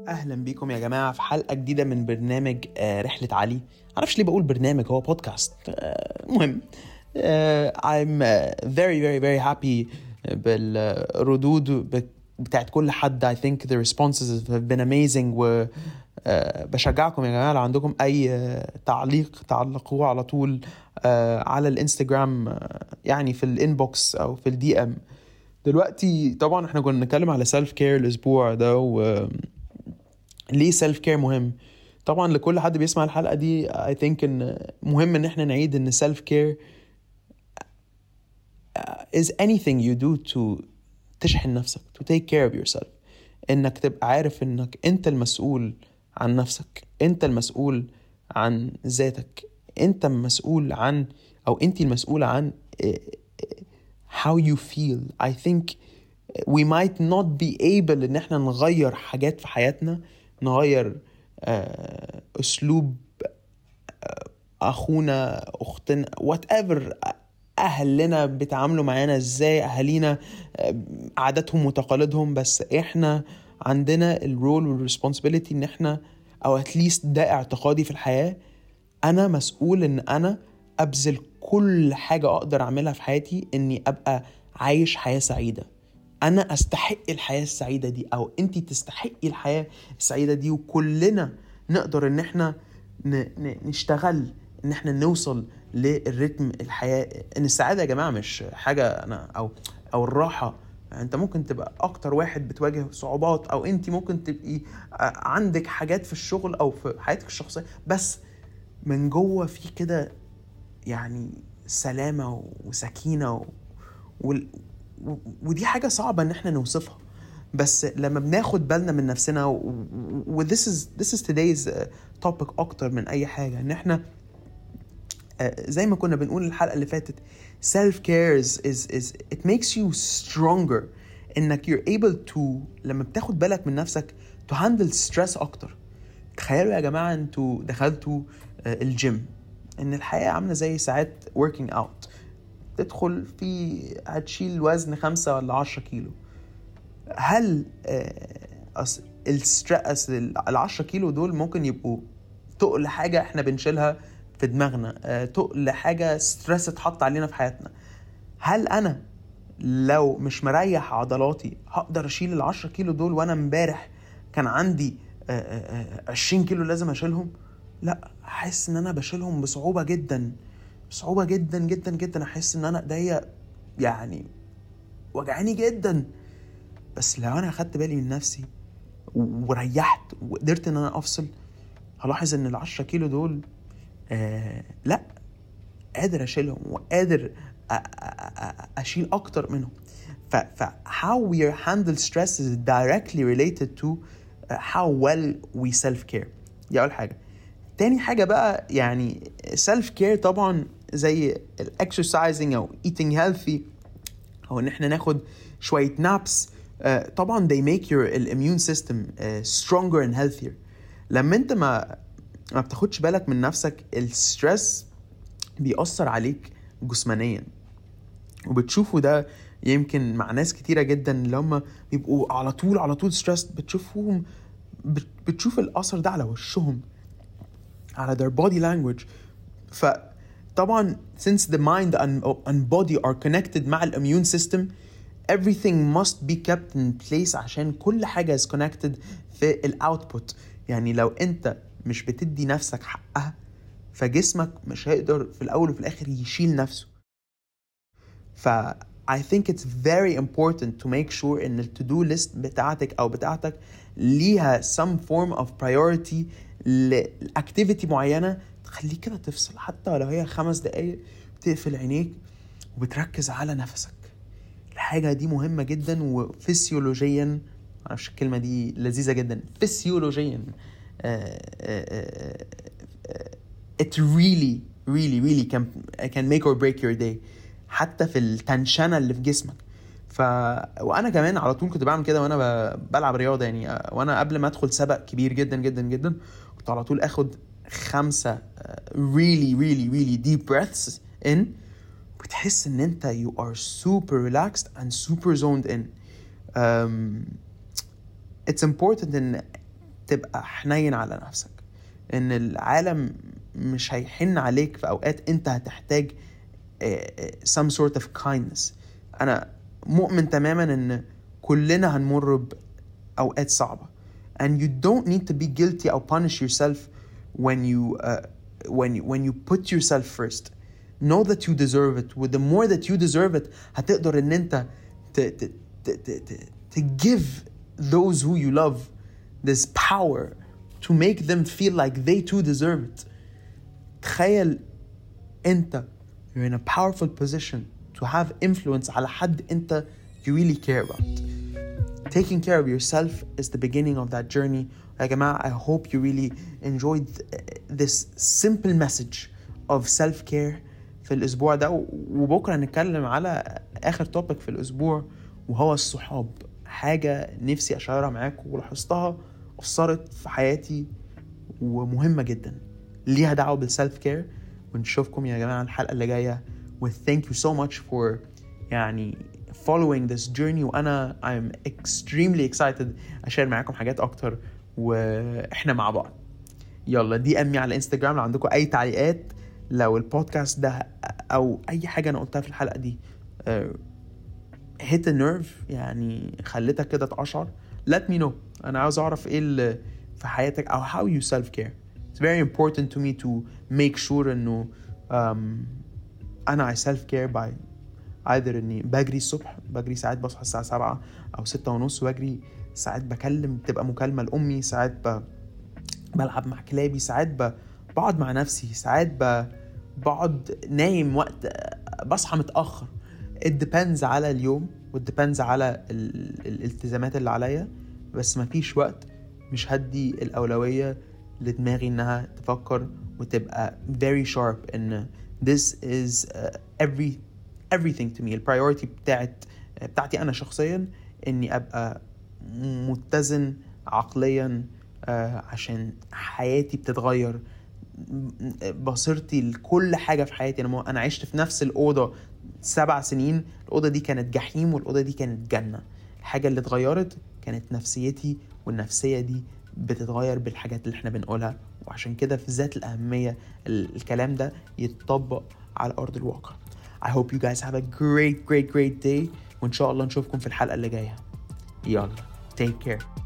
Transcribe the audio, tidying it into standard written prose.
اهلا بيكم يا جماعه في حلقه جديده من برنامج رحله علي. معرفش ليه بقول برنامج، هو بودكاست. مهم. I'm very very very happy بالردود بتاعت كل حد. I think the responses have been amazing و بشجعكم يا جماعه لو عندكم اي تعليق تعلقوه على طول على الانستجرام، يعني في الانبوكس او في الدي ام. دلوقتي طبعا احنا كنا نتكلم على سيلف كير الاسبوع ده، و ليه سيلف كير مهم. طبعا لكل حد بيسمع الحلقة دي I think ان مهم ان احنا نعيد ان سيلف كير is anything you do to تشحن نفسك, to take care of yourself. انك تبقى عارف انك انت المسؤول عن نفسك, انت المسؤول عن ذاتك, انت المسؤول عن او انت المسؤولة عن how you feel. I think we might not be able ان احنا نغير حاجات في حياتنا, نغير اسلوب اخونا اختنا whatever, اهلنا بيتعاملوا معانا ازاي, اهالينا عاداتهم وتقاليدهم, بس احنا عندنا الرول والريسبونسبيلتي ان احنا, او at least ده اعتقادي في الحياة, انا مسؤول ان انا ابذل كل حاجة اقدر اعملها في حياتي اني ابقى عايش حياة سعيدة. انا استحق الحياة السعيدة دي, او انتي تستحقي الحياة السعيدة دي, وكلنا نقدر ان احنا نشتغل ان احنا نوصل للريتم الحياة. ان السعادة يا جماعة مش حاجة انا او الراحة. انت ممكن تبقى اكتر واحد بتواجه صعوبات, او انتي ممكن تبقي عندك حاجات في الشغل او في حياتك الشخصية, بس من جوه في كده يعني سلامة وسكينة ودي حاجة صعبة ان احنا نوصفها, بس لما بناخد بالنا من نفسنا this is today's topic اكتر من اي حاجة, ان احنا زي ما كنا بنقول الحلقة اللي فاتت, self care is it makes you stronger, انك you're able to لما بتاخد بالك من نفسك to handle stress اكتر. تخيلوا يا جماعة انتوا دخلتوا الجيم, ان الحياة عاملة زي ساعات working out, تدخل في هتشيل وزن 5 ولا 10 كيلو. هل الستريس 10 كيلو دول ممكن يبقوا تقل حاجة احنا بنشيلها في دماغنا, تقل حاجة ستريس اتحط علينا في حياتنا؟ هل انا لو مش مريح عضلاتي هقدر اشيل 10 كيلو دول, وانا امبارح كان عندي 20 كيلو لازم اشيلهم؟ لا, احس ان انا بشيلهم بصعوبة جدا, صعوبة جدا جدا جدا. احس ان انا ايديا يعني وجعاني جدا, بس لو انا اخدت بالي من نفسي وريحت وقدرت ان انا افصل, هلاحظ ان 10 كيلو دول لا, قادر اشيلهم وقادر اشيل اكتر منهم. how we handle stress is directly related to how well we self care. دي اول حاجة. تاني حاجة بقى يعني self care طبعا زي exercising او eating healthy, او ان احنا ناخد شوية naps. طبعا they make your immune system stronger and healthier. لما انت ما بتاخدش بالك من نفسك, الستريس بيأثر عليك جسمانيا, وبتشوفوا ده يمكن مع ناس كتيرة جدا اللي هم بيبقوا على طول ستريس, بتشوفهم بتشوف الأثر ده على وشهم, على their body language. فطبعا since the mind and body are connected مع immune system, everything must be kept in place عشان كل حاجة is connected في output. يعني لو انت مش بتدي نفسك حقها, فجسمك مش هيقدر في الأول وفي الآخر يشيل نفسه. I think it's very important to make sure ان to-do list بتاعتك أو بتاعتك ليها some form of priority لأكتيفيتي معينة تخليك كده تفصل, حتى لو هي 5 دقايق بتقفل عينيك وبتركز على نفسك. الحاجة دي مهمة جدا, وفسيولوجيا, معرفش الكلمة دي لذيذة جدا, فسيولوجيا it really can make or break your day, حتى في التنشنة اللي في جسمك. وانا كمان على طول كنت بعمل كده وانا بلعب رياضة, يعني وانا قبل ما ادخل سبق كبير جدا جدا جدا كنت على طول اخد 5 really deep breaths in, بتحس ان انت you are super relaxed and super zoned in. It's important ان تبقى حنين على نفسك، ان العالم مش هيحن عليك في اوقات انت هتحتاج some sort of kindness. انا مؤمن تماما ان كلنا هنمر بأوقات صعبة and you don't need to be guilty or punish yourself when you put yourself first. Know that you deserve it, with the more that you deserve it هتقدر ان انت to give those who you love this power to make them feel like they too deserve it. تخيل انت you're in a powerful position to have influence على حد انت you really care about. Taking care of yourself is the beginning of that journey. يا جماعة, I hope you really enjoyed this simple message of self-care في الأسبوع ده. وبكرة نتكلم على آخر topic في الأسبوع وهو الصحاب. حاجة نفسي أشاركها معاكم ولاحظتها أثرت في حياتي ومهمة جدا ليها دعوة بالسلف كير. ونشوفكم يا جماعة الحلقة اللي جاية. Thank you so much for يعني following this journey. وأنا I'm extremely excited أشارك معاكم حاجات أكتر وإحنا مع بعض. يلا DM me على انستجرام لو عندكم أي تعليقات لو البودكاست ده أو أي حاجة أنا قلتها في الحلقة دي hit a nerve يعني خلتك كده تقشعر. Let me know. أنا عاوز أعرف إيه اللي في حياتك أو how you self care. It's very important to me to make sure إنه أنا I self care by either إني بجري الصبح، بجري ساعات بصحى الساعة 7 أو 6:30 وأجري، ساعات بكلم تبقى مكالمة لأمي، ساعات بلعب مع كلابي، ساعات بقعد مع نفسي، ساعات بقعد نايم وقت بصحى متأخر. It depends على اليوم و depends على الالتزامات اللي عليا، بس ما فيش وقت مش هدي الأولوية لدماغي إنها تفكر وتبقى very sharp إن this is everything to me. البرايورتي بتاعتي أنا شخصيا إني أبقى متزن عقليا عشان حياتي بتتغير، بصيرتي لكل حاجة في حياتي. أنا عشت في نفس الأوضة 7 سنين، الأوضة دي كانت جحيم والأوضة دي كانت جنة. الحاجة اللي اتغيرت كانت نفسيتي، والنفسية دي بتتغير بالحاجات اللي احنا بنقولها. وعشان كده في ذات الأهمية الكلام ده يتطبق على أرض الواقع. I hope you guys have a great day وإن شاء الله نشوفكم في الحلقة اللي جاية. يلا take care.